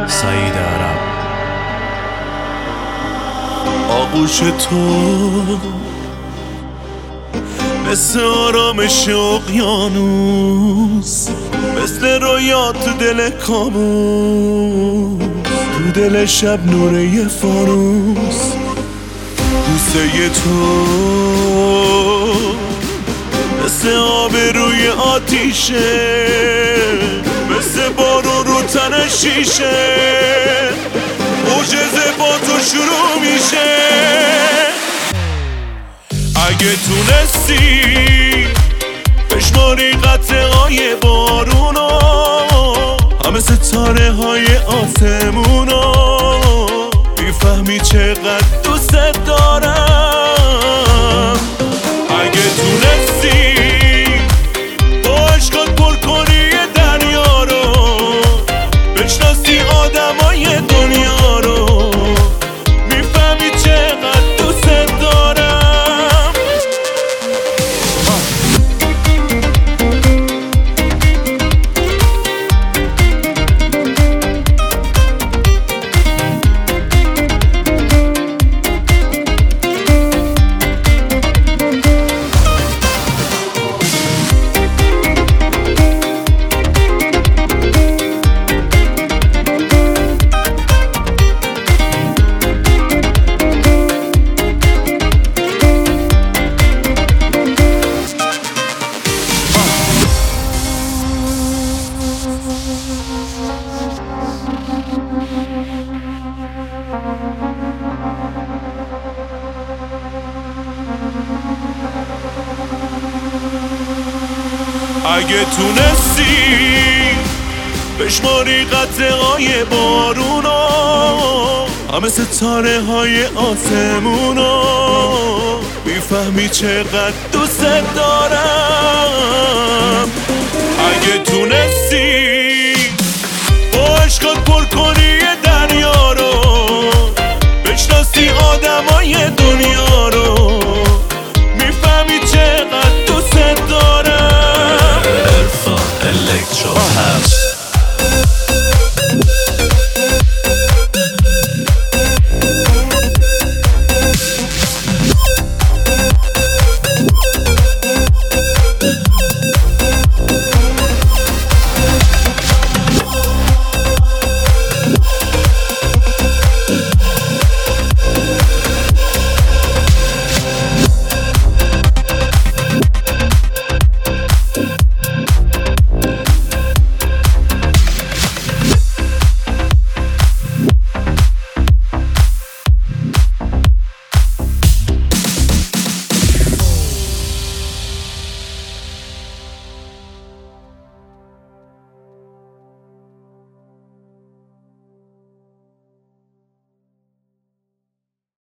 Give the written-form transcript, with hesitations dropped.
سعید عرب. آغوش تو مثل آرامش اقیانوس، مثل رویا تو دل کابوس، تو دل شب نور یه فانوس. بوسه تو مثل آب روی آتیشه، مثل بارون رو تن شیشه، معجزه با تو شروع میشه. اگه تونستی بشماری قطره‌های بارونو، همه ستاره های آسمونو، میفهمی چقدر دوست دارم. اگه تونستی با عشقات پر کنی دریا رو، بشناسی آدمای دنیا رو، میفهمی چقدر دوست دارم. اگه تونستی بشماری قطره‌های بارونو، همه ستاره های آسمونو، میفهمی چقدر دوست دارم. اگه تونستی با عشقات پر کنی دریا